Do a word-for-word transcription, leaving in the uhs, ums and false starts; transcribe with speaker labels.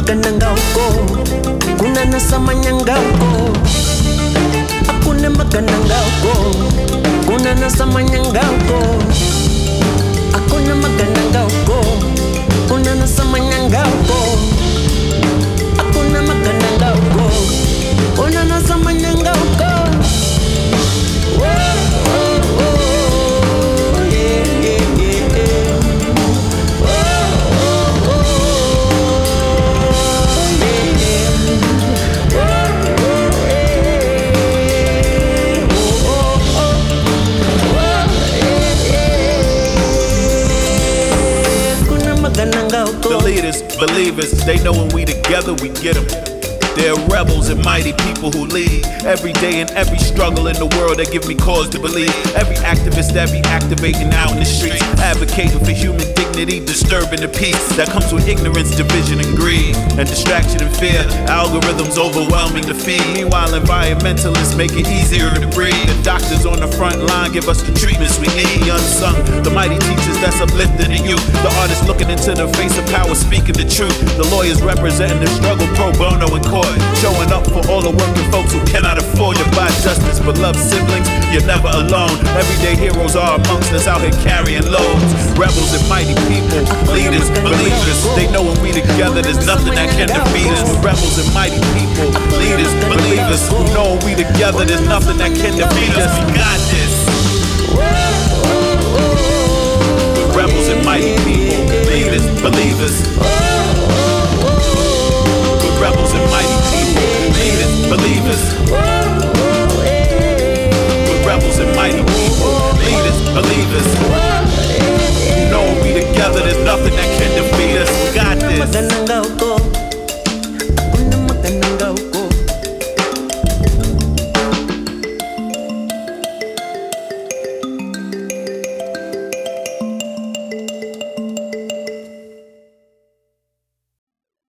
Speaker 1: magananga huko, kuna nasamanyanga huko. Hakuna magananga huko, kuna nasamanyanga huko. Hakuna magananga huko, kuna nasamanyanga huko. Hakuna magananga huko, kuna nasamanyanga huko.
Speaker 2: The leaders, believers, they know when we together, we get them. They're rebels and mighty people who lead every day in every struggle in the world that give me cause to believe. Every activist that be activating out in the streets, advocating for human dignity, disturbing the peace that comes with ignorance, division, and greed, and distraction and fear. Algorithms overwhelming the feed. Meanwhile, environmentalists make it easier to breathe. The doctors on the front line give us the treatments we need. The unsung, the mighty teachers that's uplifting the youth. The artists looking into the face of power, speaking the truth. The lawyers representing the struggle pro bono in court, showing up for all the working folks who cannot afford to buy justice. Beloved siblings, you're never alone. Everyday heroes are amongst us out here carrying loads. Rebels and mighty people, leaders, believers, they know when we together there's nothing that can defeat us. We're rebels and mighty people, leaders, believers, who know when we together there's nothing that can defeat us. We got this. We're rebels and mighty people, leaders, believers. Rebels and mighty people, leaders, believers. We're rebels and mighty people, leaders, believers. You know when we together, there's nothing that